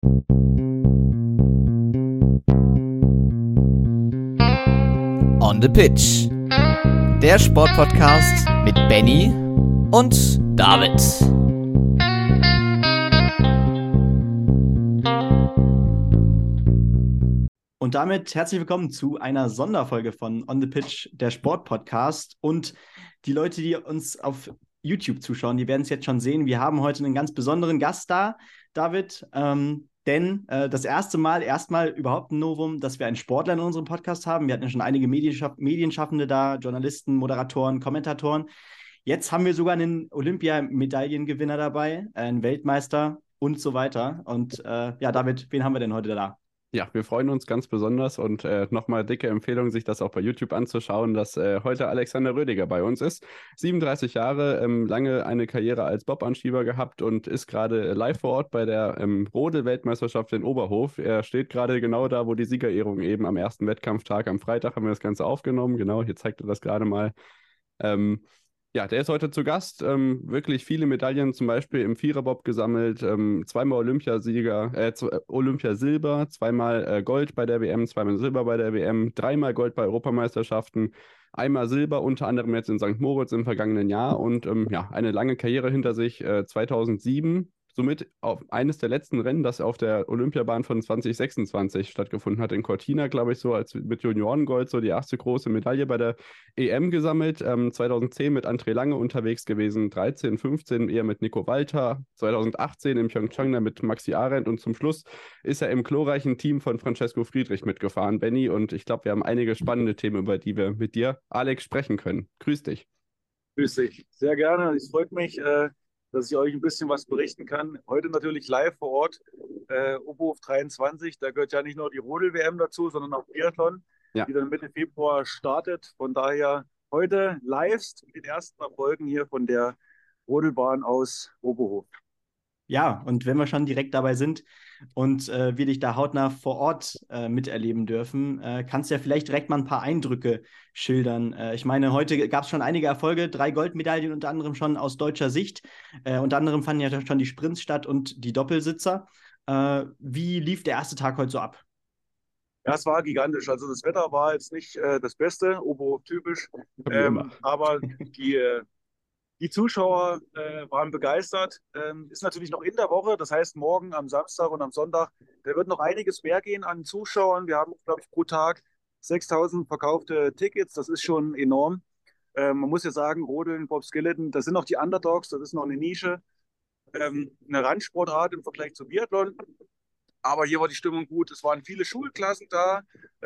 On the Pitch. Der Sportpodcast mit Benny und David. Und damit herzlich willkommen zu einer Sonderfolge von On the Pitch, der Sportpodcast. Und die Leute, die uns auf YouTube zuschauen, die werden es jetzt schon sehen. Wir haben heute einen ganz besonderen Gast da, David. Denn das erste Mal erstmal überhaupt ein Novum, dass wir einen Sportler in unserem Podcast haben. Wir hatten ja schon einige Medienschaffende da, Journalisten, Moderatoren, Kommentatoren. Jetzt haben wir sogar einen Olympiamedaillengewinner dabei, einen Weltmeister und so weiter. Und ja, David, wen haben wir denn heute da? Ja, wir freuen uns ganz besonders und nochmal dicke Empfehlung, sich das auch bei YouTube anzuschauen, dass heute Alexander Rödiger bei uns ist. 37 Jahre, lange eine Karriere als Bobanschieber gehabt und ist gerade live vor Ort bei der Rodel-Weltmeisterschaft in Oberhof. Er steht gerade genau da, wo die Siegerehrung eben am ersten Wettkampftag am Freitag haben wir das Ganze aufgenommen. Genau, hier zeigt er das gerade mal. Ja, der ist heute zu Gast. Wirklich viele Medaillen, zum Beispiel im Viererbob gesammelt. Zweimal Olympiasilber, zweimal Gold bei der WM, zweimal Silber bei der WM, dreimal Gold bei Europameisterschaften, einmal Silber, unter anderem jetzt in St. Moritz im vergangenen Jahr und ja, eine lange Karriere hinter sich. 2007 somit auf eines der letzten Rennen, das auf der Olympiabahn von 2026 stattgefunden hat, in Cortina, glaube ich, so als mit Juniorengold so die erste große Medaille bei der EM gesammelt. 2010 mit André Lange unterwegs gewesen, 13, 15 eher mit Nico Walter, 2018 in Pyeongchang dann mit Maxi Arendt und zum Schluss ist er im glorreichen Team von Francesco Friedrich mitgefahren, Benny, und ich glaube, wir haben einige spannende Themen, über die wir mit dir, Alex, sprechen können. Grüß dich. Grüß dich. Sehr gerne. Es freut mich, dass ich euch ein bisschen was berichten kann. Heute natürlich live vor Ort, Oberhof 23. Da gehört ja nicht nur die Rodel-WM dazu, sondern auch Biathlon, Ja. die dann Mitte Februar startet. Von daher heute live mit den ersten Erfolgen hier von der Rodelbahn aus Oberhof. Ja, und wenn wir schon direkt dabei sind und wir dich da hautnah vor Ort miterleben dürfen, kannst du ja vielleicht direkt mal ein paar Eindrücke schildern. Ich meine, heute gab es schon einige Erfolge, 3 Goldmedaillen unter anderem schon aus deutscher Sicht. Unter anderem fanden ja schon die Sprints statt und die Doppelsitzer. Wie lief der erste Tag heute so ab? Ja, es war gigantisch. Also das Wetter war jetzt nicht das Beste, Oberhof typisch, aber die Zuschauer waren begeistert. Ist natürlich noch in der Woche, das heißt morgen am Samstag und am Sonntag, da wird noch einiges mehr gehen an Zuschauern. Wir haben, glaube ich, pro Tag 6.000 verkaufte Tickets, das ist schon enorm. Man muss ja sagen, Rodeln, Bobskeleton, das sind noch die Underdogs, das ist noch eine Nische, eine Randsportart im Vergleich zum Biathlon. Aber hier war die Stimmung gut. Es waren viele Schulklassen da,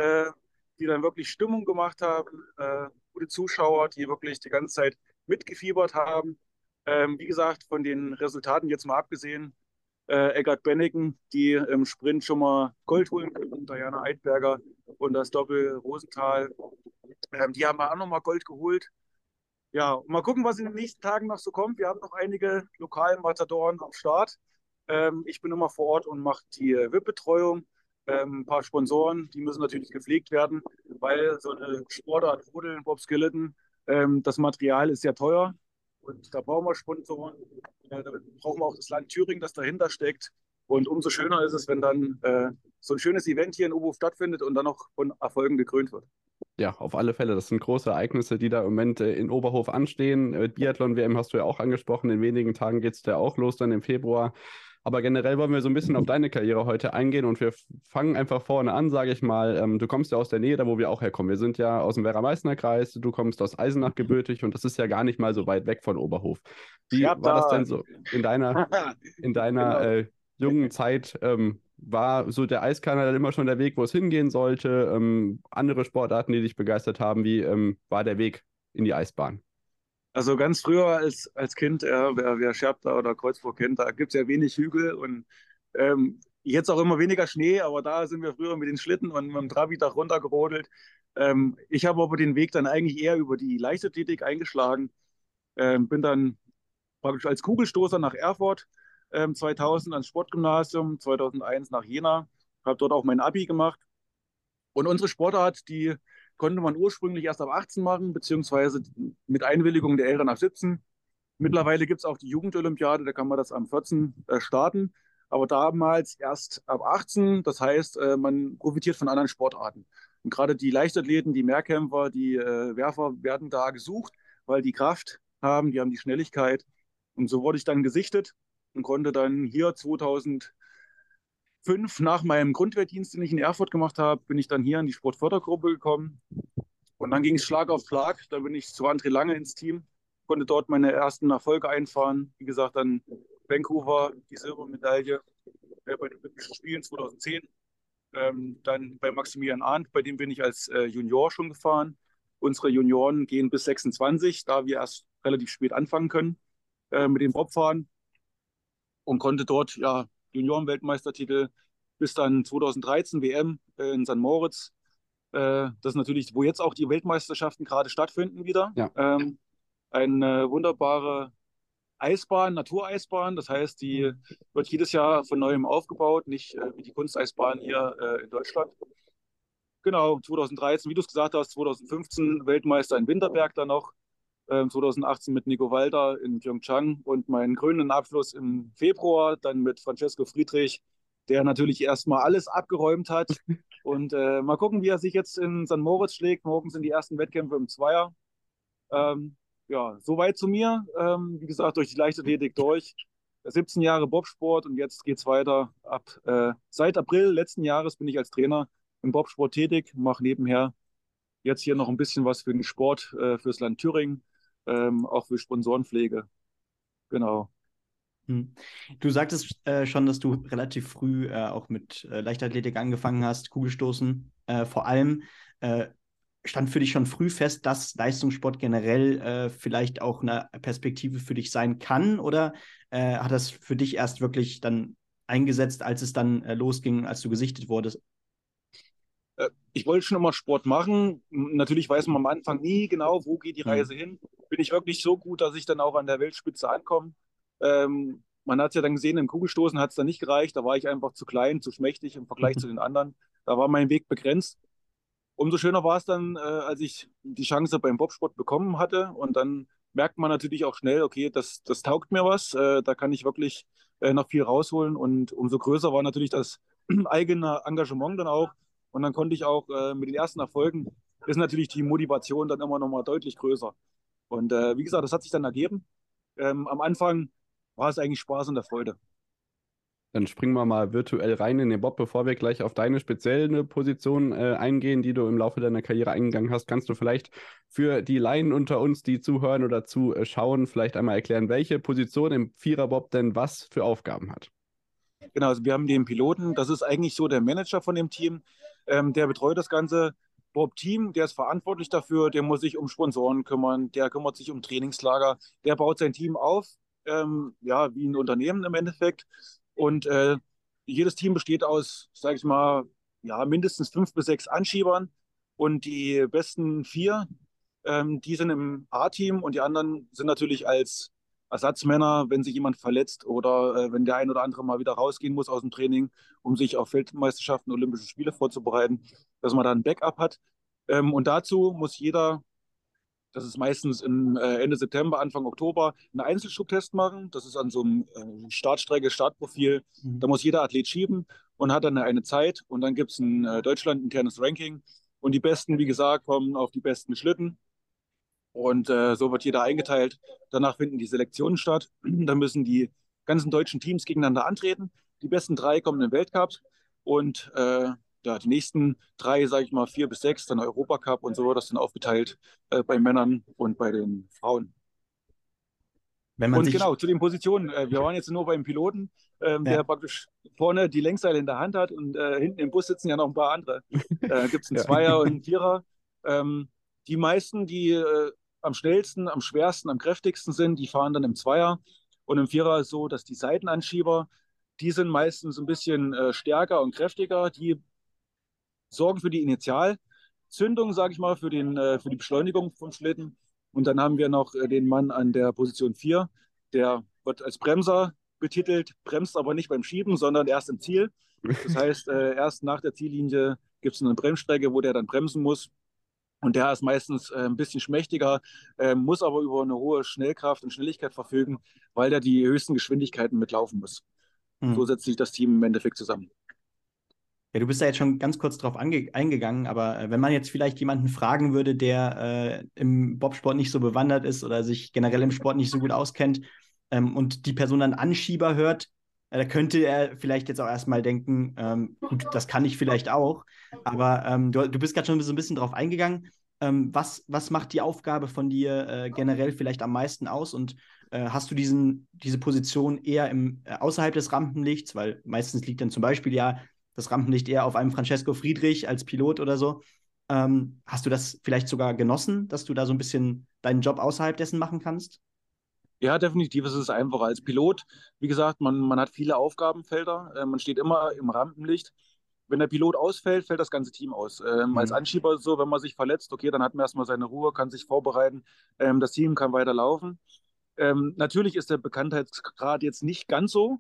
die dann wirklich Stimmung gemacht haben. Gute Zuschauer, die wirklich die ganze Zeit mitgefiebert haben. Wie gesagt, von den Resultaten jetzt mal abgesehen, Eggert Benneken, die im Sprint schon mal Gold holen können, Diana Eidberger und das Doppel Rosenthal, die haben auch nochmal Gold geholt. Ja, mal gucken, was in den nächsten Tagen noch so kommt. Wir haben noch einige lokale Matadoren am Start. Ich bin immer vor Ort und mache die VIP-Betreuung. Ein paar Sponsoren, die müssen natürlich gepflegt werden, weil so eine Sportart, Rodeln, Bobskeleton, das Material ist sehr teuer und da brauchen wir Sponsoren. Da brauchen wir auch das Land Thüringen, das dahinter steckt. Und umso schöner ist es, wenn dann so ein schönes Event hier in Oberhof stattfindet und dann noch von Erfolgen gekrönt wird. Ja, auf alle Fälle. Das sind große Ereignisse, die da im Moment in Oberhof anstehen. Biathlon-WM hast du ja auch angesprochen. In wenigen Tagen geht es da auch los, dann im Februar. Aber generell wollen wir so ein bisschen auf deine Karriere heute eingehen und wir fangen einfach vorne an, sage ich mal. Du kommst ja aus der Nähe, da wo wir auch herkommen. Wir sind ja aus dem Werra-Meißner-Kreis, du kommst aus Eisenach gebürtig und das ist ja gar nicht mal so weit weg von Oberhof. Wie war das denn so in deiner Genau. jungen Zeit? War so der Eiskanal dann immer schon der Weg, wo es hingehen sollte? Andere Sportarten, die dich begeistert haben, wie war der Weg in die Eisbahn? Also ganz früher als Kind, wer Scherbda oder Kreuzburg kennt, da gibt es ja wenig Hügel und jetzt auch immer weniger Schnee, aber da sind wir früher mit den Schlitten und mit dem Trabi-Dach runtergerodelt. Ich habe aber den Weg dann eigentlich eher über die Leichtathletik eingeschlagen, bin dann praktisch als Kugelstoßer nach Erfurt, 2000 ans Sportgymnasium, 2001 nach Jena, habe dort auch mein Abi gemacht. Und unsere Sportart, die konnte man ursprünglich erst ab 18 machen, beziehungsweise mit Einwilligung der Eltern ab 17. Mittlerweile gibt es auch die Jugendolympiade, da kann man das am 14 starten. aber damals erst ab 18. Das heißt, man profitiert von anderen Sportarten. Und gerade die Leichtathleten, die Mehrkämpfer, die Werfer werden da gesucht, weil die Kraft haben, die haben die Schnelligkeit. Und so wurde ich dann gesichtet und konnte dann hier 2005 nach meinem Grundwehrdienst, den ich in Erfurt gemacht habe, bin ich dann hier in die Sportfördergruppe gekommen. Und dann ging es Schlag auf Schlag. Da bin ich zu André Lange ins Team, konnte dort meine ersten Erfolge einfahren. Wie gesagt, dann Vancouver, die Silbermedaille bei den Olympischen Spielen 2010. Dann bei Maximilian Arndt, bei dem bin ich als Junior schon gefahren. Unsere Junioren gehen bis 26, da wir erst relativ spät anfangen können mit dem Bobfahren. Und konnte dort ja Junioren-Weltmeistertitel bis dann 2013 WM in St. Moritz. Das ist natürlich, wo jetzt auch die Weltmeisterschaften gerade stattfinden wieder. Ja. Eine wunderbare Eisbahn, Natureisbahn. Das heißt, die wird jedes Jahr von neuem aufgebaut, nicht wie die Kunsteisbahn hier in Deutschland. Genau, 2013, wie du es gesagt hast, 2015 Weltmeister in Winterberg dann noch, 2018 mit Nico Walter in Pyeongchang und meinen krönenden Abschluss im Februar dann mit Francesco Friedrich, der natürlich erstmal alles abgeräumt hat. Und mal gucken, wie er sich jetzt in St. Moritz schlägt. Morgen sind die ersten Wettkämpfe im Zweier. Ja, soweit zu mir. Wie gesagt, durch die Leichtathletik durch. 17 Jahre Bobsport und jetzt geht es weiter. Seit April letzten Jahres bin ich als Trainer im Bobsport tätig, mache nebenher jetzt hier noch ein bisschen was für den Sport, fürs Land Thüringen, auch für Sponsorenpflege. Genau. Du sagtest schon, dass du relativ früh auch mit Leichtathletik angefangen hast, Kugelstoßen. Vor allem stand für dich schon früh fest, dass Leistungssport generell vielleicht auch eine Perspektive für dich sein kann? Oder hat das für dich erst wirklich dann eingesetzt, als es dann losging, als du gesichtet wurdest? Ich wollte schon immer Sport machen. Natürlich weiß man am Anfang nie genau, wo geht die Reise hin. Bin ich wirklich so gut, dass ich dann auch an der Weltspitze ankomme? Man hat es ja dann gesehen, im Kugelstoßen hat es dann nicht gereicht. Da war ich einfach zu klein, zu schmächtig im Vergleich zu den anderen. Da war mein Weg begrenzt. Umso schöner war es dann, als ich die Chance beim Bobsport bekommen hatte. Und dann merkt man natürlich auch schnell, okay, das taugt mir was. Da kann ich wirklich noch viel rausholen. Und umso größer war natürlich das eigene Engagement dann auch. Und dann konnte ich auch mit den ersten Erfolgen, ist natürlich die Motivation dann immer noch mal deutlich größer. Und wie gesagt, das hat sich dann ergeben. Am Anfang war es eigentlich Spaß und Freude. Dann springen wir mal virtuell rein in den Bob, bevor wir gleich auf deine spezielle Position eingehen, die du im Laufe deiner Karriere eingegangen hast. Kannst du vielleicht für die Laien unter uns, die zuhören oder zuschauen, vielleicht einmal erklären, welche Position im Vierer-Bob denn was für Aufgaben hat? Genau, also wir haben den Piloten, das ist eigentlich so der Manager von dem Team, der betreut das ganze Bob-Team, der ist verantwortlich dafür, der muss sich um Sponsoren kümmern, der kümmert sich um Trainingslager, der baut sein Team auf, ja, wie ein Unternehmen im Endeffekt. Und jedes Team besteht aus, sage ich mal, ja, mindestens 5 bis 6 Anschiebern und die besten 4, die sind im A-Team und die anderen sind natürlich als Ersatzmänner, wenn sich jemand verletzt oder wenn der ein oder andere mal wieder rausgehen muss aus dem Training, um sich auf Weltmeisterschaften, Olympische Spiele vorzubereiten, dass man da ein Backup hat. Und dazu muss jeder, das ist meistens im Ende September, Anfang Oktober, einen Einzelschubtest machen. Das ist an so einem Startstrecke, Startprofil. Da muss jeder Athlet schieben und hat dann eine Zeit. Und dann gibt es ein deutschlandinternes Ranking. Und die Besten, wie gesagt, kommen auf die besten Schlitten. Und so wird jeder eingeteilt. Danach finden die Selektionen statt. Dann müssen die ganzen deutschen Teams gegeneinander antreten. Die besten 3 kommen in den Weltcup. Und ja, die nächsten 3, sage ich mal, 4 bis 6, dann Europacup und so wird das dann aufgeteilt bei Männern und bei den Frauen. Und genau, zu den Positionen. Wir waren jetzt nur beim Piloten, der praktisch vorne die Längsseile in der Hand hat und hinten im Bus sitzen ja noch ein paar andere. Gibt es einen Zweier und einen Vierer. Die meisten, die am schnellsten, am schwersten, am kräftigsten sind, die fahren dann im Zweier. Und im Vierer ist so, dass die Seitenanschieber, die sind meistens ein bisschen stärker und kräftiger. Die sorgen für die Initialzündung, sage ich mal, für die Beschleunigung vom Schlitten. Und dann haben wir noch den Mann an der Position 4, der wird als Bremser betitelt, bremst aber nicht beim Schieben, sondern erst im Ziel. Das heißt, erst nach der Ziellinie gibt es eine Bremsstrecke, wo der dann bremsen muss. Und der ist meistens ein bisschen schmächtiger, muss aber über eine hohe Schnellkraft und Schnelligkeit verfügen, weil der die höchsten Geschwindigkeiten mitlaufen muss. So setzt sich das Team im Endeffekt zusammen. Ja, du bist da jetzt schon ganz kurz drauf eingegangen, aber wenn man jetzt vielleicht jemanden fragen würde, der im Bobsport nicht so bewandert ist oder sich generell im Sport nicht so gut auskennt und die Person dann Anschieber hört, da könnte er vielleicht jetzt auch erstmal denken, gut, das kann ich vielleicht auch, aber du bist gerade schon so ein bisschen drauf eingegangen. Was macht die Aufgabe von dir generell vielleicht am meisten aus und hast du diese Position eher außerhalb des Rampenlichts, weil meistens liegt dann zum Beispiel ja das Rampenlicht eher auf einem Francesco Friedrich als Pilot oder so. Hast du das vielleicht sogar genossen, dass du da so ein bisschen deinen Job außerhalb dessen machen kannst? Ja, definitiv ist es einfacher als Pilot. Wie gesagt, man hat viele Aufgabenfelder, man steht immer im Rampenlicht. Wenn der Pilot ausfällt, fällt das ganze Team aus. Als Mhm. Anschieber ist es so, wenn man sich verletzt, okay, dann hat man erstmal seine Ruhe, kann sich vorbereiten, das Team kann weiterlaufen. Natürlich ist der Bekanntheitsgrad jetzt nicht ganz so.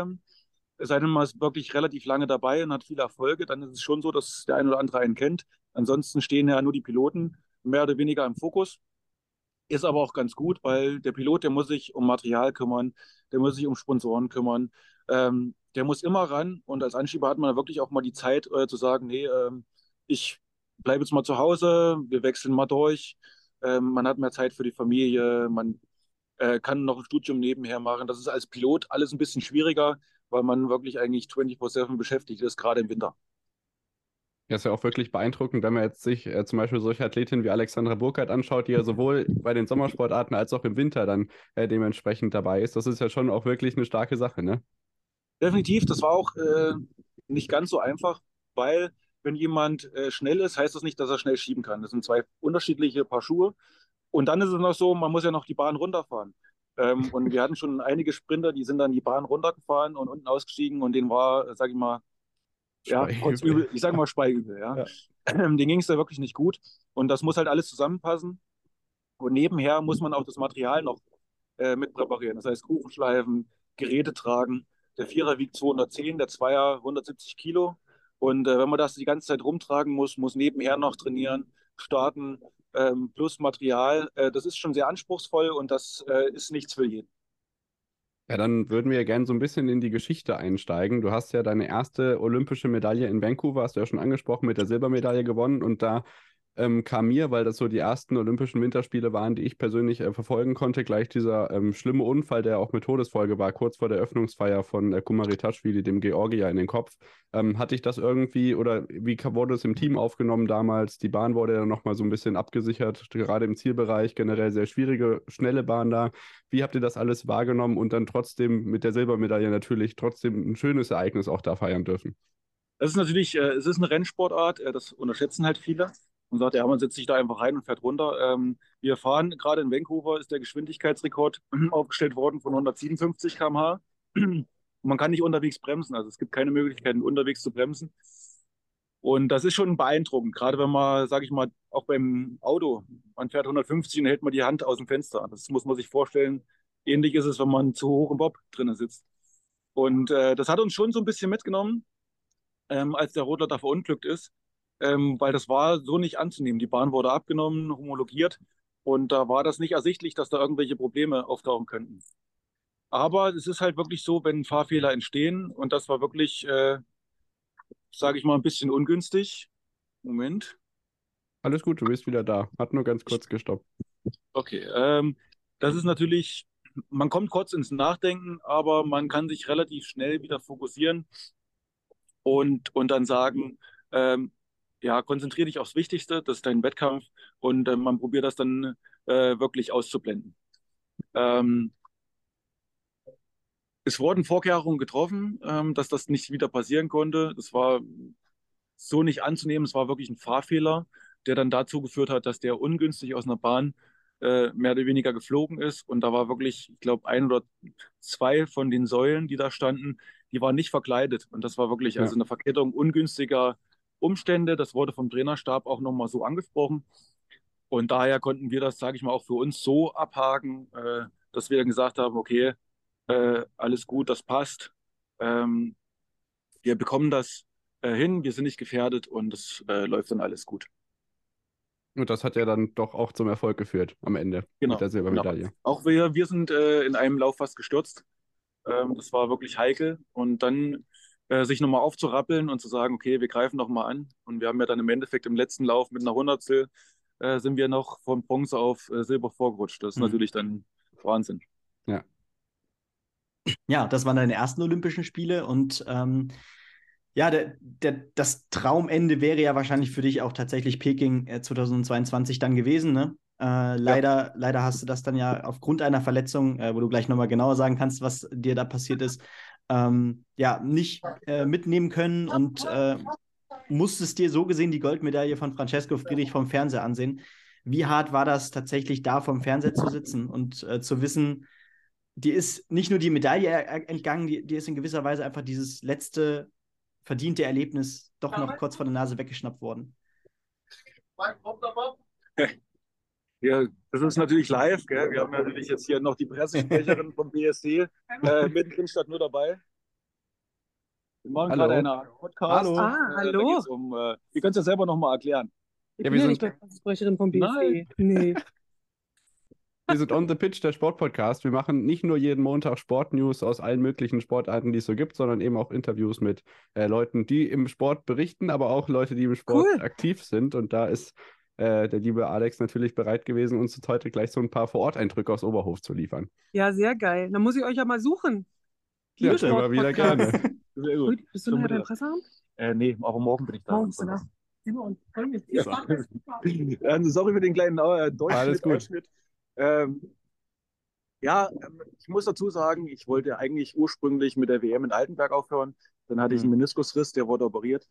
Es sei denn, man ist wirklich relativ lange dabei und hat viele Erfolge, dann ist es schon so, dass der ein oder andere einen kennt. Ansonsten stehen ja nur die Piloten mehr oder weniger im Fokus. Ist aber auch ganz gut, weil der Pilot, der muss sich um Material kümmern, der muss sich um Sponsoren kümmern, der muss immer ran und als Anschieber hat man wirklich auch mal die Zeit zu sagen, nee, ich bleibe jetzt mal zu Hause, wir wechseln mal durch, man hat mehr Zeit für die Familie, man kann noch ein Studium nebenher machen. Das ist als Pilot alles ein bisschen schwieriger, weil man wirklich eigentlich 24/7 beschäftigt ist, gerade im Winter. Ja, ist ja auch wirklich beeindruckend, wenn man jetzt sich zum Beispiel solche Athletinnen wie Alexandra Burkhardt anschaut, die ja sowohl bei den Sommersportarten als auch im Winter dann dementsprechend dabei ist. Das ist ja schon auch wirklich eine starke Sache, ne? Definitiv, das war auch nicht ganz so einfach, weil wenn jemand schnell ist, heißt das nicht, dass er schnell schieben kann. Das sind zwei unterschiedliche Paar Schuhe. Und dann ist es noch so, man muss ja noch die Bahn runterfahren. Und wir hatten schon einige Sprinter, die sind dann die Bahn runtergefahren und unten ausgestiegen und denen war, sag ich mal, ja, Speiübel. kotzübel, ich sage mal Speiübel, ja. Ja. Denen ging es da wirklich nicht gut. Und das muss halt alles zusammenpassen. Und nebenher muss man auch das Material noch mit präparieren. Das heißt, Kuchenschleifen, Geräte tragen. Der Vierer wiegt 210, der Zweier 170 Kilo. Und wenn man das die ganze Zeit rumtragen muss, muss nebenher noch trainieren, starten, plus Material. Das ist schon sehr anspruchsvoll und das ist nichts für jeden. Ja, dann würden wir ja gerne so ein bisschen in die Geschichte einsteigen. Du hast ja deine erste olympische Medaille in Vancouver, hast du ja schon angesprochen, mit der Silbermedaille gewonnen. Und da kam mir, weil das so die ersten Olympischen Winterspiele waren, die ich persönlich verfolgen konnte, gleich dieser schlimme Unfall, der auch mit Todesfolge war, kurz vor der Eröffnungsfeier von Kumaritaschvili, dem Georgier, in den Kopf. Hatte ich das irgendwie oder wie wurde es im Team aufgenommen damals? Die Bahn wurde ja nochmal so ein bisschen abgesichert, gerade im Zielbereich, generell sehr schwierige, schnelle Bahn da. Wie habt ihr das alles wahrgenommen und dann trotzdem mit der Silbermedaille natürlich trotzdem ein schönes Ereignis auch da feiern dürfen? Das ist natürlich, es ist eine Rennsportart, das unterschätzen halt viele und sagt, ja, man setzt sich da einfach rein und fährt runter. Wir fahren, gerade in Vancouver ist der Geschwindigkeitsrekord aufgestellt worden von 157 km/h. Und man kann nicht unterwegs bremsen, also es gibt keine Möglichkeiten, unterwegs zu bremsen. Und das ist schon beeindruckend, gerade wenn man, sage ich mal, auch beim Auto, man fährt 150 und hält mal die Hand aus dem Fenster. Das muss man sich vorstellen. Ähnlich ist es, wenn man zu hoch im Bob drinnen sitzt. Und das hat uns schon so ein bisschen mitgenommen, als der Rodler da verunglückt ist, weil das war so nicht anzunehmen. Die Bahn wurde abgenommen, homologiert und da war das nicht ersichtlich, dass da irgendwelche Probleme auftauchen könnten. Aber es ist halt wirklich so, wenn Fahrfehler entstehen und das war wirklich, sage ich mal, ein bisschen ungünstig. Moment. Alles gut, du bist wieder da. Hat nur ganz kurz gestoppt. Okay. Das ist natürlich, man kommt kurz ins Nachdenken, aber man kann sich relativ schnell wieder fokussieren und dann sagen, ähm, ja, konzentriere dich aufs Wichtigste, das ist dein Wettkampf und man probiert das dann wirklich auszublenden. Ähm, Es wurden Vorkehrungen getroffen, dass das nicht wieder passieren konnte. Das war so nicht anzunehmen. Es war wirklich ein Fahrfehler, der dann dazu geführt hat, dass der ungünstig aus einer Bahn mehr oder weniger geflogen ist. Und da war wirklich, ich glaube, ein oder zwei von den Säulen, die da standen, die waren nicht verkleidet. Und das war wirklich Ja. also eine Verkettung ungünstiger Umstände. Das wurde vom Trainerstab auch nochmal so angesprochen. Und daher konnten wir das, sage ich mal, auch für uns so abhaken, dass wir dann gesagt haben, okay, alles gut, das passt. Ähm, Wir bekommen das hin, wir sind nicht gefährdet und es läuft dann alles gut. Und das hat ja dann doch auch zum Erfolg geführt am Ende mit Genau, der genau. Silbermedaille. Auch wir sind in einem Lauf fast gestürzt. Das war wirklich heikel. Und dann sich nochmal aufzurappeln und zu sagen, okay, wir greifen nochmal an. Und wir haben ja dann im Endeffekt im letzten Lauf mit einer Hundertstel sind wir noch von Bronze auf Silber vorgerutscht. Das ist natürlich dann Wahnsinn. Ja. Ja, das waren deine ersten Olympischen Spiele und ja, das Traumende wäre ja wahrscheinlich für dich auch tatsächlich Peking 2022 dann gewesen, ne? Leider hast du das dann ja aufgrund einer Verletzung, wo du gleich nochmal genauer sagen kannst, was dir da passiert ist, ja, nicht mitnehmen können und musstest dir so gesehen die Goldmedaille von Francesco Friedrich vom Fernseher ansehen. Wie hart war das tatsächlich da vom Fernseher zu sitzen und zu wissen, dir ist nicht nur die Medaille entgangen, dir ist in gewisser Weise einfach dieses letzte verdiente Erlebnis doch noch kurz vor der Nase weggeschnappt worden. Ja, das ist natürlich live, gell? Wir haben natürlich jetzt hier noch die Pressesprecherin vom BSC mittendrin statt nur dabei. Wir machen Hallo. gerade einen Podcast. Hallo. Da Hallo. geht's ihr könnt es ja selber nochmal erklären. Ich Ja, bin wir ja sind- nicht mehr Pressesprecherin vom BSC. Nein. Nee. Wir sind On the Pitch, der Sportpodcast. Wir machen nicht nur jeden Montag Sportnews aus allen möglichen Sportarten, die es so gibt, sondern eben auch Interviews mit Leuten, die im Sport berichten, aber auch Leute, die im Sport Cool. aktiv sind. Und da ist der liebe Alex natürlich bereit gewesen, uns jetzt heute gleich so ein paar Vor-Ort-Eindrücke aus Oberhof zu liefern. Ja, sehr geil. Dann muss ich euch ja mal suchen. Ja, Bitte. immer wieder gerne. Sehr gut. Rüdi, bist du Schon nachher beim wieder. Presseabend? Nee, aber morgen bin ich da. Morgen bist du da. Immer und voll mit. Ja. Sorry für den kleinen Alles gut. Ausschnitt. Ja, ich muss dazu sagen, ich wollte eigentlich ursprünglich mit der WM in Altenberg aufhören. Dann hatte ich einen Meniskusriss, der wurde operiert.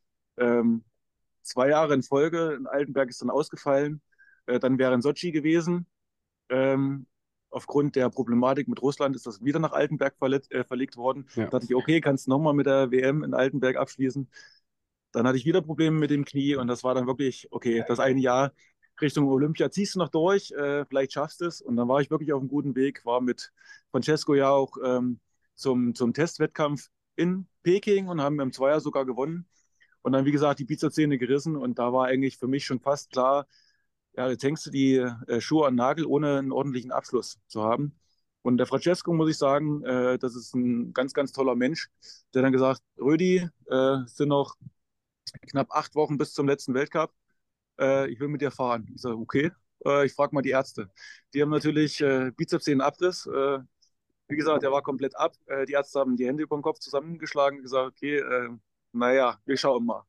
2 Jahre in Folge in Altenberg ist dann ausgefallen. Dann wäre in Sotschi gewesen. Aufgrund der Problematik mit Russland ist das wieder nach Altenberg verlegt worden. Ja. Da dachte ich, okay, kannst du nochmal mit der WM in Altenberg abschließen. Dann hatte ich wieder Probleme mit dem Knie und das war dann wirklich, okay, das eine Jahr Richtung Olympia ziehst du noch durch, vielleicht schaffst du es. Und dann war ich wirklich auf einem guten Weg, war mit Francesco ja auch zum Testwettkampf in Peking und haben im Zweier sogar gewonnen. Und dann, wie gesagt, die Bizepssehne gerissen und da war eigentlich für mich schon fast klar, ja, jetzt hängst du die Schuhe an den Nagel, ohne einen ordentlichen Abschluss zu haben. Und der Francesco, muss ich sagen, das ist ein ganz, ganz toller Mensch, der dann gesagt, Rödi, es sind noch knapp 8 Wochen bis zum letzten Weltcup. Ich will mit dir fahren. Ich sage, okay, ich frage mal die Ärzte. Die haben natürlich Bizepssehnenabriss. Wie gesagt, der war komplett ab. Die Ärzte haben die Hände über den Kopf zusammengeschlagen und gesagt, okay, naja, wir schauen mal.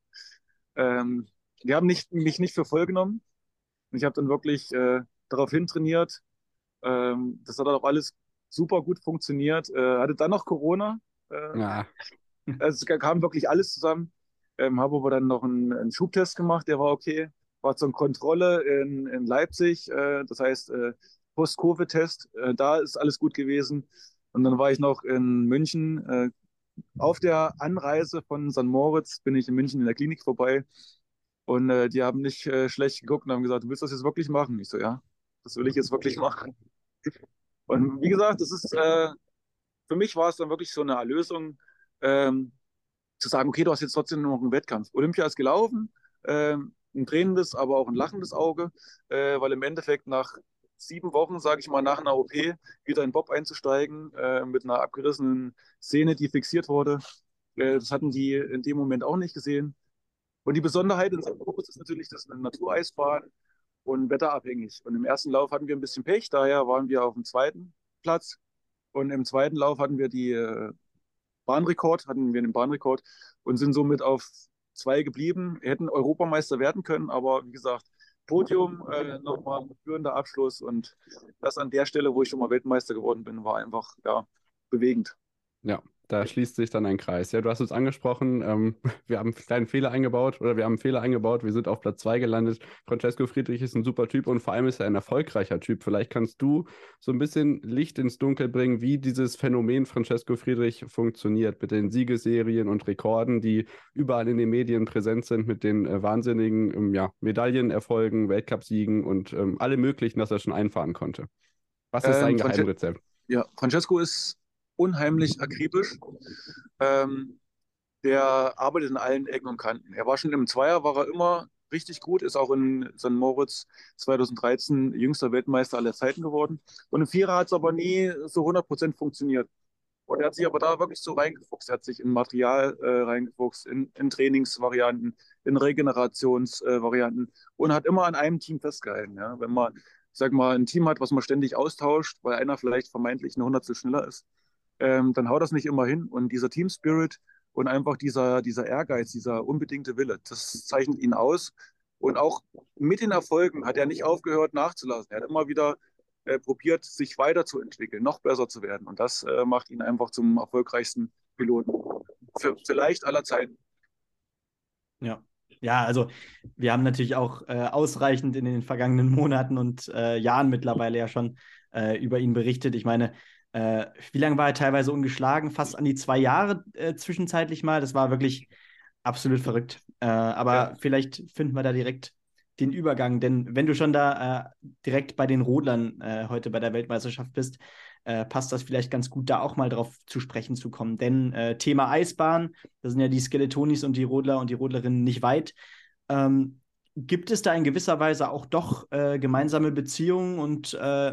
Die haben mich nicht für voll genommen. Und ich habe dann wirklich darauf hin trainiert. Das hat auch alles super gut funktioniert. Hatte dann noch Corona. Ja, Also es kam wirklich alles zusammen. Habe aber dann noch einen Schubtest gemacht, der war okay. War zur Kontrolle in Leipzig, das heißt Post-Covid-Test. Da ist alles gut gewesen. Und dann war ich noch in München. Auf der Anreise von St. Moritz bin ich in München in der Klinik vorbei. Und die haben nicht schlecht geguckt und haben gesagt, du willst das jetzt wirklich machen? Ich so, ja, das will ich jetzt wirklich machen. Und wie gesagt, das ist, für mich war es dann wirklich so eine Erlösung, zu sagen, okay, du hast jetzt trotzdem noch einen Wettkampf. Olympia ist gelaufen, ein tränendes, aber auch ein lachendes Auge, weil im Endeffekt nach 7 Wochen, sage ich mal, nach einer OP wieder in Bob einzusteigen, mit einer abgerissenen Szene, die fixiert wurde. Das hatten die in dem Moment auch nicht gesehen. Und die Besonderheit in St. Moritz ist natürlich, dass eine Natureisbahn und wetterabhängig. Und im ersten Lauf hatten wir ein bisschen Pech, daher waren wir auf dem 2. Platz. Und im 2. Lauf hatten wir den Bahnrekord und sind somit auf 2 geblieben. Wir hätten Europameister werden können, aber wie gesagt, Podium, nochmal ein führender Abschluss und das an der Stelle, wo ich schon mal Weltmeister geworden bin, war einfach ja, bewegend. ja, da schließt sich dann ein Kreis. Ja, du hast es angesprochen, wir haben einen kleinen Fehler eingebaut oder wir haben einen Fehler eingebaut, wir sind auf Platz 2 gelandet. Francesco Friedrich ist ein super Typ und vor allem ist er ein erfolgreicher Typ. Vielleicht kannst du so ein bisschen Licht ins Dunkel bringen, wie dieses Phänomen Francesco Friedrich funktioniert mit den Siegesserien und Rekorden, die überall in den Medien präsent sind, mit den wahnsinnigen Medaillenerfolgen, Weltcupsiegen und alle möglichen, dass er schon einfahren konnte. Was ist sein Geheimrezept? Ja, Francesco ist unheimlich akribisch. Der arbeitet in allen Ecken und Kanten. Er war schon im Zweier, war er immer richtig gut, ist auch in St. Moritz 2013 jüngster Weltmeister aller Zeiten geworden. Und im Vierer hat es aber nie so 100% funktioniert. Und er hat sich aber da wirklich so reingefuchst. Er hat sich in Material reingefuchst, in Trainingsvarianten, in Regenerationsvarianten und hat immer an einem Team festgehalten. Ja? Wenn man, sag mal, ein Team hat, was man ständig austauscht, weil einer vielleicht vermeintlich eine Hundertstel schneller ist, dann haut das nicht immer hin. Und dieser Team Spirit und einfach dieser Ehrgeiz, dieser unbedingte Wille, das zeichnet ihn aus. Und auch mit den Erfolgen hat er nicht aufgehört nachzulassen. Er hat immer wieder probiert, sich weiterzuentwickeln, noch besser zu werden. Und das macht ihn einfach zum erfolgreichsten Piloten. Vielleicht aller Zeiten. Ja. Ja, also wir haben natürlich auch ausreichend in den vergangenen Monaten und Jahren mittlerweile ja schon über ihn berichtet. Ich meine, wie lange war er teilweise ungeschlagen? Fast an die 2 Jahre zwischenzeitlich mal. Das war wirklich absolut verrückt. Aber Ja. vielleicht finden wir da direkt den Übergang. Denn wenn du schon da direkt bei den Rodlern heute bei der Weltmeisterschaft bist, passt das vielleicht ganz gut, da auch mal drauf zu sprechen zu kommen. Denn Thema Eisbahn, da sind ja die Skeletonis und die Rodler und die Rodlerinnen nicht weit. Gibt es da in gewisser Weise auch doch gemeinsame Beziehungen und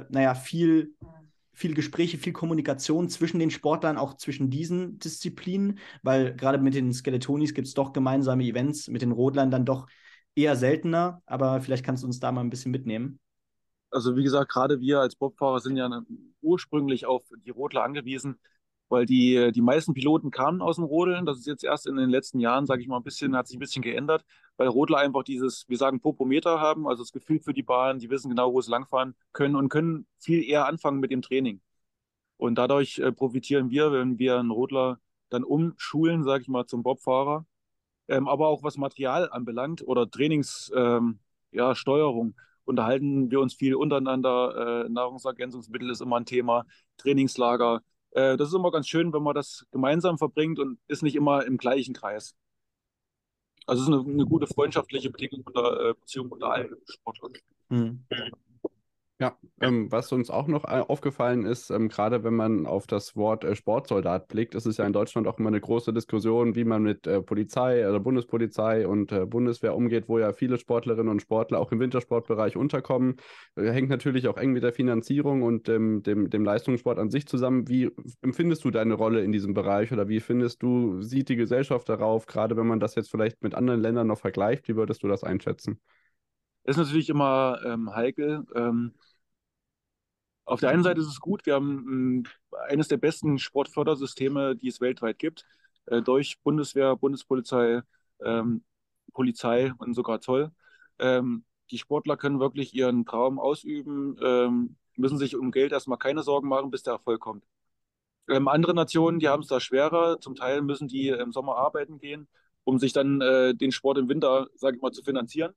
viel Gespräche, viel Kommunikation zwischen den Sportlern, auch zwischen diesen Disziplinen? Weil gerade mit den Skeletonis gibt es doch gemeinsame Events, mit den Rodlern dann doch eher seltener, aber vielleicht kannst du uns da mal ein bisschen mitnehmen. Also wie gesagt, gerade wir als Bobfahrer sind ja ursprünglich auf die Rodler angewiesen, weil die meisten Piloten kamen aus dem Rodeln. Das ist jetzt erst in den letzten Jahren, sage ich mal, hat sich ein bisschen geändert, weil Rodler einfach dieses, wir sagen, Popometer haben, also das Gefühl für die Bahn, die wissen genau, wo sie langfahren können und können viel eher anfangen mit dem Training. Und dadurch profitieren wir, wenn wir einen Rodler dann umschulen, sage ich mal, zum Bobfahrer. Aber auch was Material anbelangt oder Trainingssteuerung, ja, Steuerung, unterhalten wir uns viel untereinander. Nahrungsergänzungsmittel ist immer ein Thema, Trainingslager. Das ist immer ganz schön, wenn man das gemeinsam verbringt und ist nicht immer im gleichen Kreis. Also es ist eine gute freundschaftliche Beziehung unter allen Sportlern. Hm. Ja, was uns auch noch aufgefallen ist, gerade wenn man auf das Wort Sportsoldat blickt, ist es ja in Deutschland auch immer eine große Diskussion, wie man mit Polizei, also Bundespolizei und Bundeswehr umgeht, wo ja viele Sportlerinnen und Sportler auch im Wintersportbereich unterkommen. Hängt natürlich auch eng mit der Finanzierung und dem Leistungssport an sich zusammen. Wie empfindest du deine Rolle in diesem Bereich oder wie findest du, sieht die Gesellschaft darauf, gerade wenn man das jetzt vielleicht mit anderen Ländern noch vergleicht? Wie würdest du das einschätzen? Ist natürlich immer heikel. Auf der einen Seite ist es gut, wir haben eines der besten Sportfördersysteme, die es weltweit gibt, durch Bundeswehr, Bundespolizei, ähm, Polizei und sogar Zoll. Die Sportler können wirklich ihren Traum ausüben, müssen sich um Geld erstmal keine Sorgen machen, bis der Erfolg kommt. Andere Nationen, die haben es da schwerer. Zum Teil müssen die im Sommer arbeiten gehen, um sich dann den Sport im Winter, sage ich mal, zu finanzieren.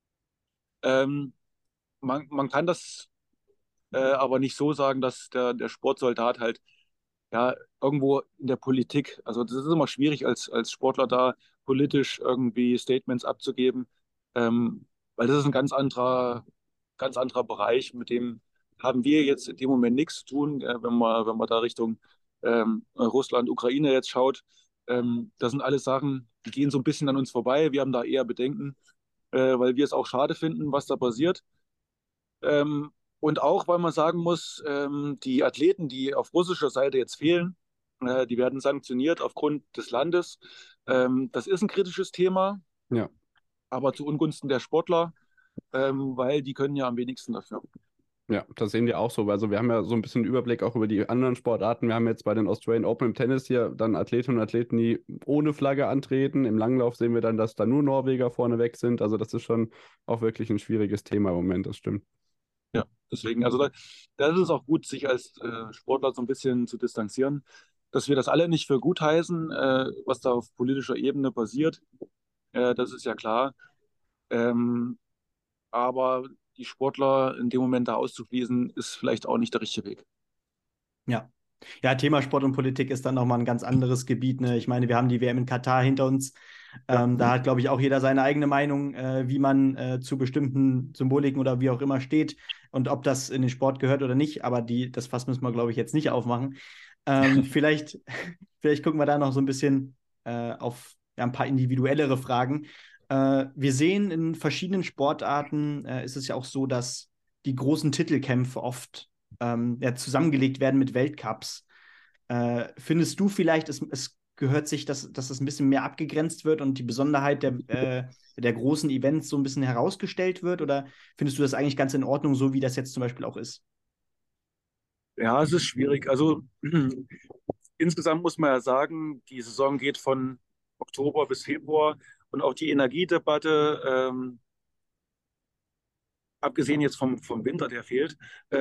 Ähm, man kann das aber nicht so sagen, dass der Sportsoldat halt ja irgendwo in der Politik, also das ist immer schwierig als Sportler da politisch irgendwie Statements abzugeben, weil das ist ein ganz anderer Bereich, mit dem haben wir jetzt in dem Moment nichts zu tun, wenn man da Richtung Russland, Ukraine jetzt schaut. Das sind alles Sachen, die gehen so ein bisschen an uns vorbei. Wir haben da eher Bedenken, weil wir es auch schade finden, was da passiert. Und auch, weil man sagen muss, die Athleten, die auf russischer Seite jetzt fehlen, die werden sanktioniert aufgrund des Landes. Das ist ein kritisches Thema, Ja. aber zu Ungunsten der Sportler, weil die können ja am wenigsten dafür. Ja, das sehen wir auch so. Also wir haben ja so ein bisschen Überblick auch über die anderen Sportarten. Wir haben jetzt bei den Australian Open im Tennis hier dann Athletinnen und Athleten, die ohne Flagge antreten. Im Langlauf sehen wir dann, dass da nur Norweger vorne weg sind. Also das ist schon auch wirklich ein schwieriges Thema im Moment, das stimmt. Ja, deswegen, also da ist es auch gut, sich als Sportler so ein bisschen zu distanzieren, dass wir das alle nicht für gut heißen, was da auf politischer Ebene passiert. Das ist ja klar. Ähm, aber die Sportler in dem Moment da auszuschließen, ist vielleicht auch nicht der richtige Weg. Ja. Ja, Thema Sport und Politik ist dann nochmal ein ganz anderes Gebiet. Ne? Ich meine, wir haben die WM in Katar hinter uns. Da hat, glaube ich, auch jeder seine eigene Meinung, wie man zu bestimmten Symboliken oder wie auch immer steht und ob das in den Sport gehört oder nicht. Aber das Fass müssen wir, glaube ich, jetzt nicht aufmachen. Vielleicht gucken wir da noch so ein bisschen auf ein paar individuellere Fragen. Wir sehen in verschiedenen Sportarten ist es ja auch so, dass die großen Titelkämpfe oft zusammengelegt werden mit Weltcups. Findest du vielleicht, es gehört sich, dass das ein bisschen mehr abgegrenzt wird und die Besonderheit der großen Events so ein bisschen herausgestellt wird? Oder findest du das eigentlich ganz in Ordnung, so wie das jetzt zum Beispiel auch ist? Ja, es ist schwierig. Also insgesamt muss man ja sagen, die Saison geht von Oktober bis Februar und auch die Energiedebatte, abgesehen jetzt vom Winter, der fehlt,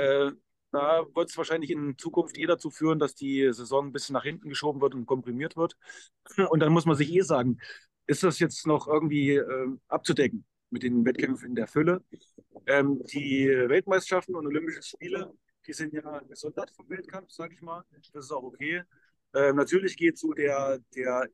da wird es wahrscheinlich in Zukunft eher dazu führen, dass die Saison ein bisschen nach hinten geschoben wird und komprimiert wird. Und dann muss man sich sagen, ist das jetzt noch irgendwie abzudecken mit den Wettkämpfen in der Fülle? Die Weltmeisterschaften und Olympischen Spiele, die sind ja gesondert vom Weltcup, sage ich mal. Das ist auch okay. Natürlich geht so der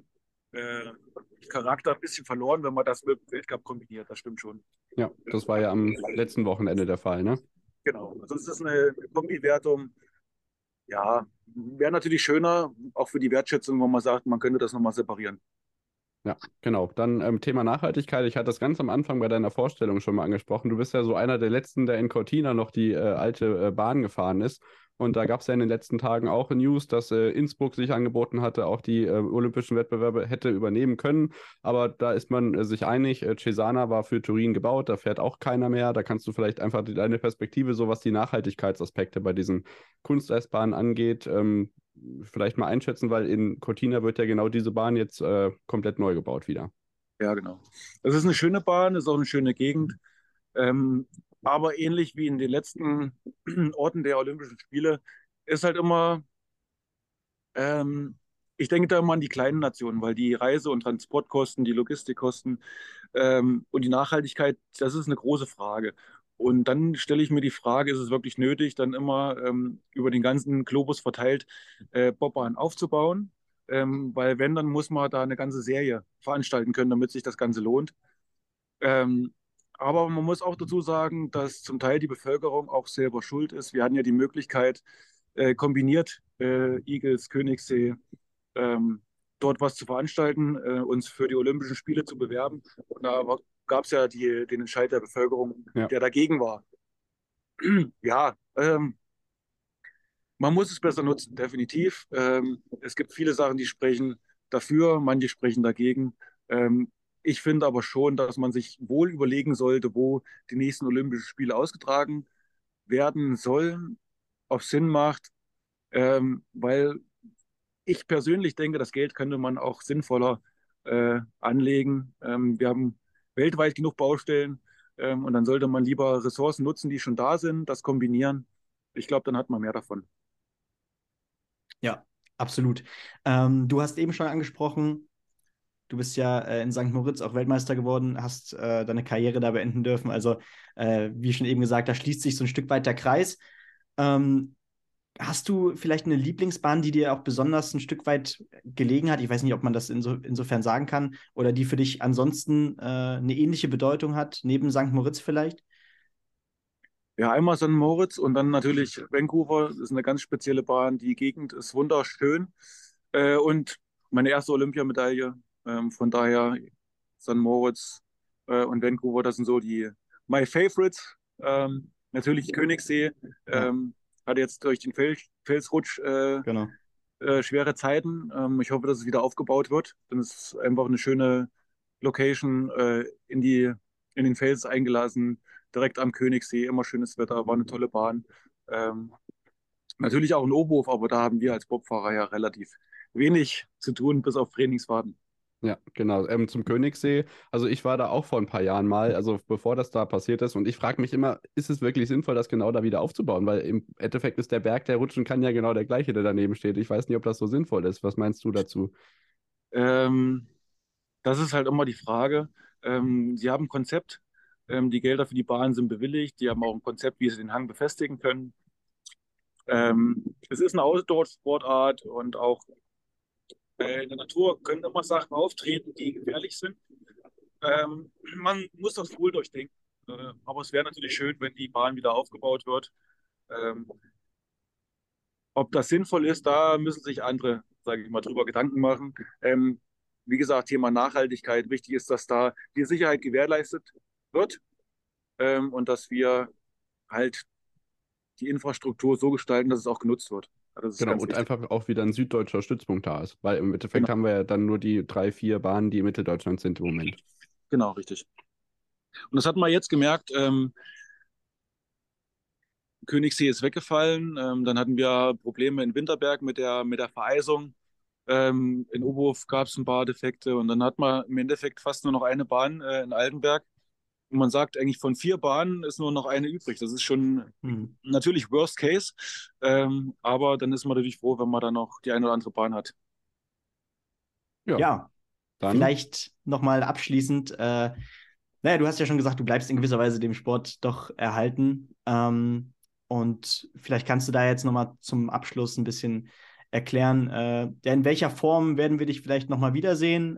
EM-Charakter ein bisschen verloren, wenn man das mit dem Weltcup kombiniert. Das stimmt schon. Ja, das war ja am letzten Wochenende der Fall, ne? Genau. Also es ist eine Kombi-Wertung. Ja, wäre natürlich schöner, auch für die Wertschätzung, wenn man sagt, man könnte das nochmal separieren. Ja, genau. Dann Thema Nachhaltigkeit. Ich hatte das ganz am Anfang bei deiner Vorstellung schon mal angesprochen. Du bist ja so einer der Letzten, der in Cortina noch die alte Bahn gefahren ist. Und da gab es ja in den letzten Tagen auch News, dass Innsbruck sich angeboten hatte, auch die olympischen Wettbewerbe hätte übernehmen können. Aber da ist man sich einig. Cesana war für Turin gebaut, da fährt auch keiner mehr. Da kannst du vielleicht einfach deine Perspektive, so was die Nachhaltigkeitsaspekte bei diesen Kunsteisbahnen angeht, vielleicht mal einschätzen, weil in Cortina wird ja genau diese Bahn jetzt komplett neu gebaut wieder. Ja, genau. Das ist eine schöne Bahn, ist auch eine schöne Gegend. Aber ähnlich wie in den letzten Orten der Olympischen Spiele ist halt immer, ähm, ich denke da immer an die kleinen Nationen, weil die Reise- und Transportkosten, die Logistikkosten und die Nachhaltigkeit, das ist eine große Frage. Und dann stelle ich mir die Frage, ist es wirklich nötig, dann immer über den ganzen Globus verteilt Bobbahn aufzubauen? Weil wenn, dann muss man da eine ganze Serie veranstalten können, damit sich das Ganze lohnt. Ähm, aber man muss auch dazu sagen, dass zum Teil die Bevölkerung auch selber schuld ist. Wir hatten ja die Möglichkeit, kombiniert Igels, Königssee, dort was zu veranstalten, uns für die Olympischen Spiele zu bewerben. Und da gab es ja den Entscheid der Bevölkerung, Ja. der dagegen war. Ja, man muss es besser nutzen, definitiv. Es gibt viele Sachen, die sprechen dafür, manche sprechen dagegen. Ich finde aber schon, dass man sich wohl überlegen sollte, wo die nächsten Olympischen Spiele ausgetragen werden sollen, ob es Sinn macht, weil ich persönlich denke, das Geld könnte man auch sinnvoller anlegen. Wir haben weltweit genug Baustellen und dann sollte man lieber Ressourcen nutzen, die schon da sind, das kombinieren. Ich glaube, dann hat man mehr davon. Ja, absolut. Du hast eben schon angesprochen, du bist ja in St. Moritz auch Weltmeister geworden, hast deine Karriere da beenden dürfen. Also, wie schon eben gesagt, da schließt sich so ein Stück weit der Kreis. Ähm, Hast du vielleicht eine Lieblingsbahn, die dir auch besonders ein Stück weit gelegen hat? Ich weiß nicht, ob man das insofern sagen kann, oder die für dich ansonsten eine ähnliche Bedeutung hat, neben St. Moritz vielleicht? Ja, einmal St. Moritz und dann natürlich Vancouver. Das ist eine ganz spezielle Bahn. Die Gegend ist wunderschön. Und meine erste Olympiamedaille. Von daher St. Moritz und Vancouver, das sind so die my favorites. Natürlich Königssee. Ja. Hatte jetzt durch den Felsrutsch Genau. schwere Zeiten. Ich hoffe, dass es wieder aufgebaut wird. Denn es ist einfach eine schöne Location in den Fels eingelassen, direkt am Königssee. Immer schönes Wetter, war eine tolle Bahn. Ähm, Natürlich auch in Oberhof, aber da haben wir als Bobfahrer ja relativ wenig zu tun, bis auf Trainingsfahrten. Ja, genau. Zum Königssee. Also ich war da auch vor ein paar Jahren mal, also bevor das da passiert ist. Und ich frage mich immer, ist es wirklich sinnvoll, das genau da wieder aufzubauen? Weil im Endeffekt ist der Berg, der rutschen kann, ja genau der gleiche, der daneben steht. Ich weiß nicht, ob das so sinnvoll ist. Was meinst du dazu? Ähm, Das ist halt immer die Frage. Sie haben ein Konzept. Die Gelder für die Bahn sind bewilligt. Die haben auch ein Konzept, wie sie den Hang befestigen können. Es ist eine Outdoor-Sportart und auch in der Natur können immer Sachen auftreten, die gefährlich sind. Man muss das wohl durchdenken. Aber es wäre natürlich schön, wenn die Bahn wieder aufgebaut wird. Ähm, Ob das sinnvoll ist, da müssen sich andere, sage ich mal, drüber Gedanken machen. Wie gesagt, Thema Nachhaltigkeit. Wichtig ist, dass da die Sicherheit gewährleistet wird und dass wir halt die Infrastruktur so gestalten, dass es auch genutzt wird. Also das ist Genau, ganz und wichtig. einfach auch wieder ein süddeutscher Stützpunkt da ist. Weil im Endeffekt haben wir ja dann nur die 3, 4 Bahnen, die in Mitteldeutschland sind im Moment. Genau, richtig. Und das hat man jetzt gemerkt, Königssee ist weggefallen. Dann hatten wir Probleme in Winterberg mit der Vereisung. In Oberhof gab es ein paar Defekte und dann hat man im Endeffekt fast nur noch eine Bahn in Altenberg. Und man sagt eigentlich, von 4 Bahnen ist nur noch eine übrig. Das ist schon Hm. natürlich Worst Case, aber dann ist man natürlich froh, wenn man dann noch die eine oder andere Bahn hat. Ja, Dann vielleicht nochmal abschließend. Naja, du hast ja schon gesagt, du bleibst in gewisser Weise dem Sport doch erhalten. Und vielleicht kannst du da jetzt nochmal zum Abschluss ein bisschen erklären, ja, in welcher Form werden wir dich vielleicht nochmal wiedersehen?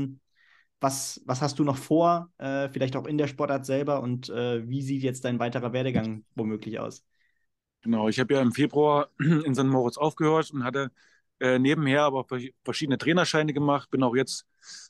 Was hast du noch vor, vielleicht auch in der Sportart selber und wie sieht jetzt dein weiterer Werdegang womöglich aus? Genau, ich habe ja im Februar in St. Moritz aufgehört und hatte nebenher aber verschiedene Trainerscheine gemacht. Bin auch jetzt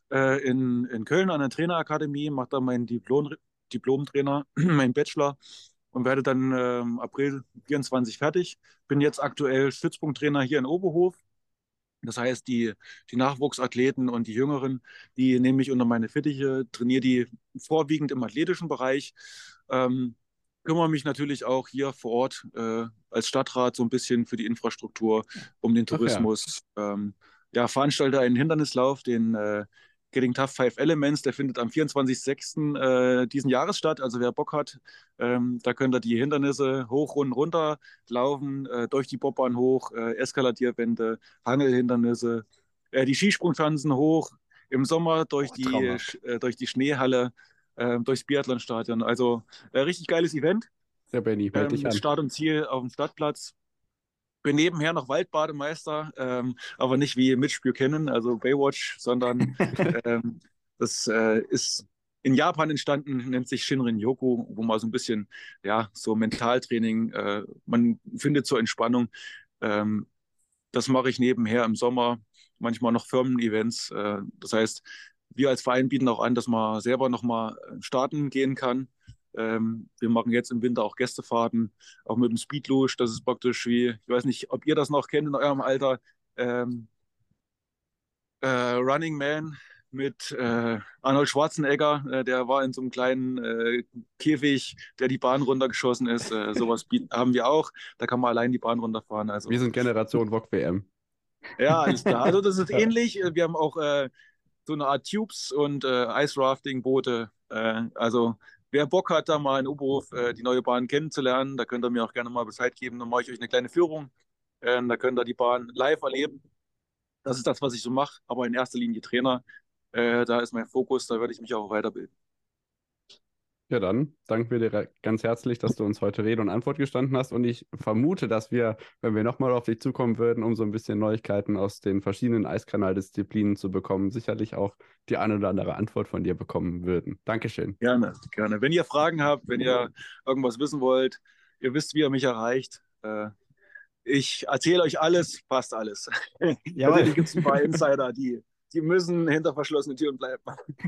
in Köln an der Trainerakademie, mache da meinen Diplom-Trainer, meinen Bachelor und werde dann April 24 fertig. Bin jetzt aktuell Stützpunkttrainer hier in Oberhof. Das heißt, die Nachwuchsathleten und die Jüngeren, die nehme ich unter meine Fittiche, trainiere die vorwiegend im athletischen Bereich. Ähm, Kümmere mich natürlich auch hier vor Ort als Stadtrat so ein bisschen für die Infrastruktur, um den Ach ja. Tourismus. Ja, veranstalte einen Hindernislauf, den Getting Tough 5 Elements, der findet am 24.06. Diesen Jahres statt. Also wer Bock hat, da könnt ihr die Hindernisse hoch und runter laufen, durch die Bobbahn hoch, Eskaladierwände, Hangelhindernisse, die Skisprungschanzen hoch, im Sommer durch Traumhaft. durch die Schneehalle, durchs Biathlonstadion. Also richtig geiles Event der Benny, melde dich mit an. Start und Ziel auf dem Stadtplatz. Bin nebenher noch Waldbademeister, aber nicht wie Mitch Buchanan, also Baywatch, sondern das ist in Japan entstanden, nennt sich Shinrin-yoku, wo man so ein bisschen, ja, so Mentaltraining, man findet zur Entspannung. Das mache ich nebenher im Sommer, manchmal noch Firmen-Events. Das heißt, wir als Verein bieten auch an, dass man selber nochmal starten gehen kann. Wir machen jetzt im Winter auch Gästefahrten, auch mit dem Speedluge. Das ist praktisch wie, ich weiß nicht, ob ihr das noch kennt in eurem Alter, ähm, Running Man mit Arnold Schwarzenegger. Der war in so einem kleinen Käfig, der die Bahn runtergeschossen ist. Sowas haben wir auch. Da kann man allein die Bahn runterfahren. Also, Wir sind Generation VOG WM. ja, alles klar. Also das ist Ja. ähnlich. Wir haben auch so eine Art Tubes und Ice Rafting Boote. Also wer Bock hat, da mal in Oberhof die neue Bahn kennenzulernen, da könnt ihr mir auch gerne mal Bescheid geben. Dann mache ich euch eine kleine Führung. Da könnt ihr die Bahn live erleben. Das ist das, was ich so mache, aber in erster Linie Trainer. Da ist mein Fokus, da werde ich mich auch weiterbilden. Ja, dann danken wir dir ganz herzlich, dass du uns heute Rede und Antwort gestanden hast. Und ich vermute, dass wir, wenn wir nochmal auf dich zukommen würden, um so ein bisschen Neuigkeiten aus den verschiedenen Eiskanaldisziplinen zu bekommen, sicherlich auch die eine oder andere Antwort von dir bekommen würden. Dankeschön. Gerne, gerne. Wenn ihr Fragen habt, wenn ihr irgendwas wissen wollt, ihr wisst, wie ihr mich erreicht. Ich erzähle euch alles, fast alles. Jawohl. Natürlich gibt es ein paar Insider, die müssen hinter verschlossenen Türen bleiben.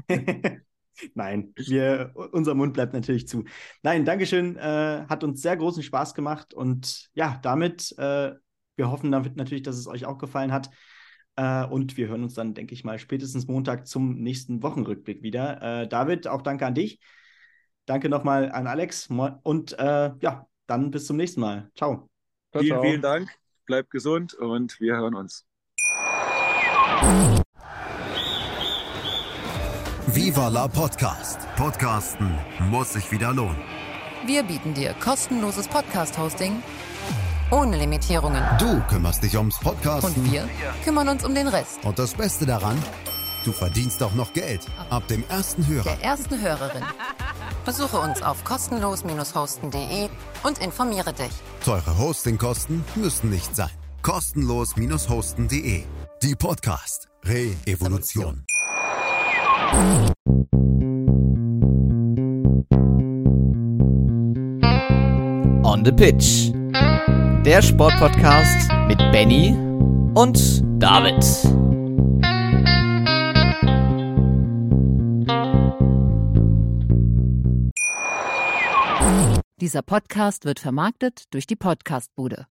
Nein, unser Mund bleibt natürlich zu. Nein, Dankeschön, hat uns sehr großen Spaß gemacht und ja, damit, wir hoffen damit natürlich, dass es euch auch gefallen hat und wir hören uns dann, denke ich mal, spätestens Montag zum nächsten Wochenrückblick wieder. David, auch danke an dich. Danke nochmal an Alex und ja, dann bis zum nächsten Mal. Ciao. Ciao, ciao. Vielen Dank, bleibt gesund und wir hören uns. Viva la Podcast. Podcasten muss sich wieder lohnen. Wir bieten dir kostenloses Podcast-Hosting ohne Limitierungen. Du kümmerst dich ums Podcasten. Und wir kümmern uns um den Rest. Und das Beste daran, du verdienst auch noch Geld. Ab dem ersten Hörer. Der ersten Hörerin. Besuche uns auf kostenlos-hosten.de und informiere dich. Teure Hostingkosten müssen nicht sein. Kostenlos-hosten.de. Die Podcast Re-Evolution. On the Pitch. Der Sportpodcast mit Benny und David. Dieser Podcast wird vermarktet durch die Podcastbude.